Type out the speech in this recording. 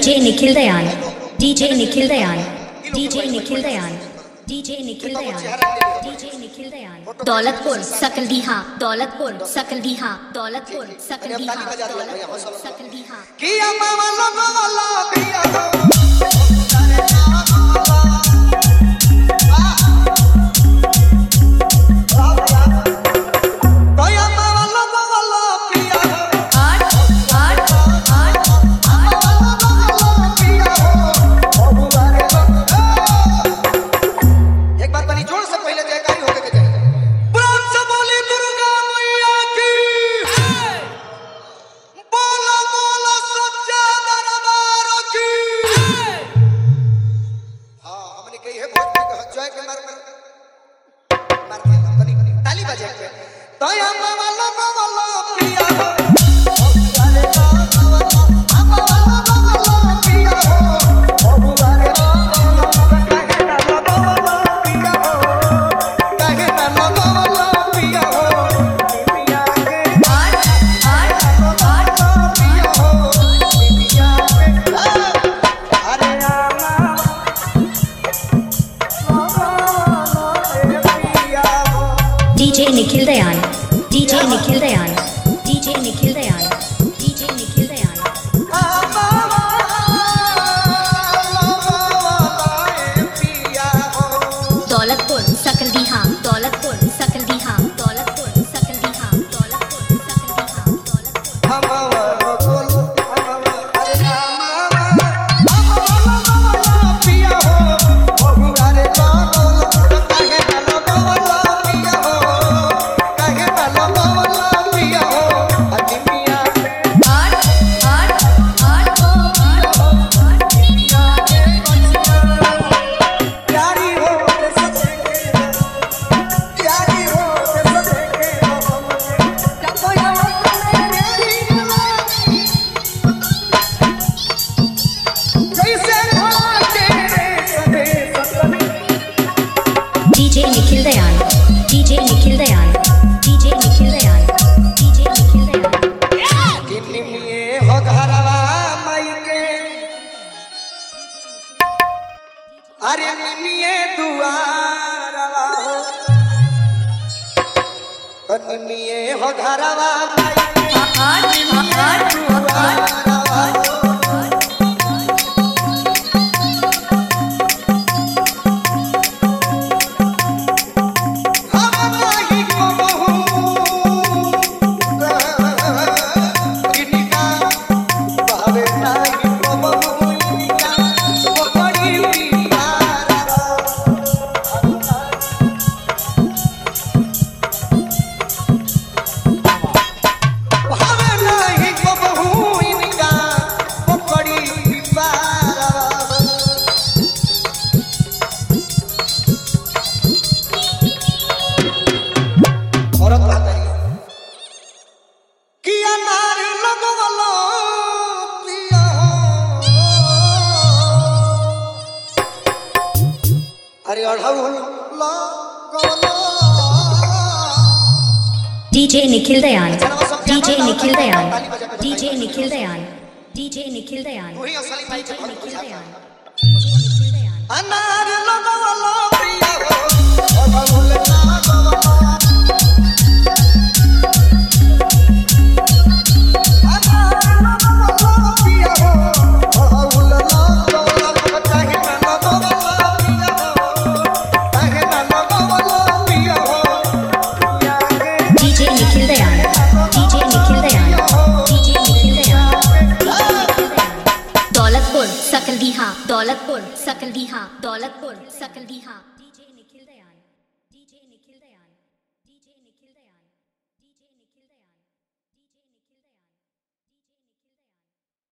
DJ Nikhil Dayan, DJ Nikhil Dayan, DJ Nikhil Dayan, DJ Nikhil Dayan, DJ Nikhil Dayan. Daulatpur, Sakaldiha, Daulatpur, Sakaldiha, Daulatpur, Sakaldiha, Daulatpur, Sakaldiha. किया मावला मावला किया DJ Nikhil Dayan, DJ Nikhil Dayan, DJ Nikhil Dayan, DJ Nikhil Dayan. Daulatpur, Sakaldiha, Daulatpur, Sakaldiha, Daulatpur, Sakaldiha, Daulatpur, Sakaldiha, Daulatpur. DJ Nikhil Dayan, DJ Nikhil Dayan, DJ Nikhil Dayan, DJ Nikhil Dayan. किन्नी में हो घरवा मायके अरे निमिये दुआरवा हो निमिये हो घरवा मायके दुआरवा DJ Nikhil Dayan, DJ Nikhil Dayan, DJ Nikhil Dayan, DJ Nikhil Dayan, DJ Nikhil Dayan. अनार लगवलो प्रिया हो भगुल ना गवलो अनार लगवलो प्रिया हो भगुल ना गवलो काहे ना लगवलो प्रिया हो काहे ना लगवलो प्रिया हो DJ Nikhil Dayan, DJ Nikhil Dayan, DJ Nikhil Dayan. Daulatpur, Sakaldiha, Daulatpur, Sakaldiha, Daulatpur, Sakaldiha.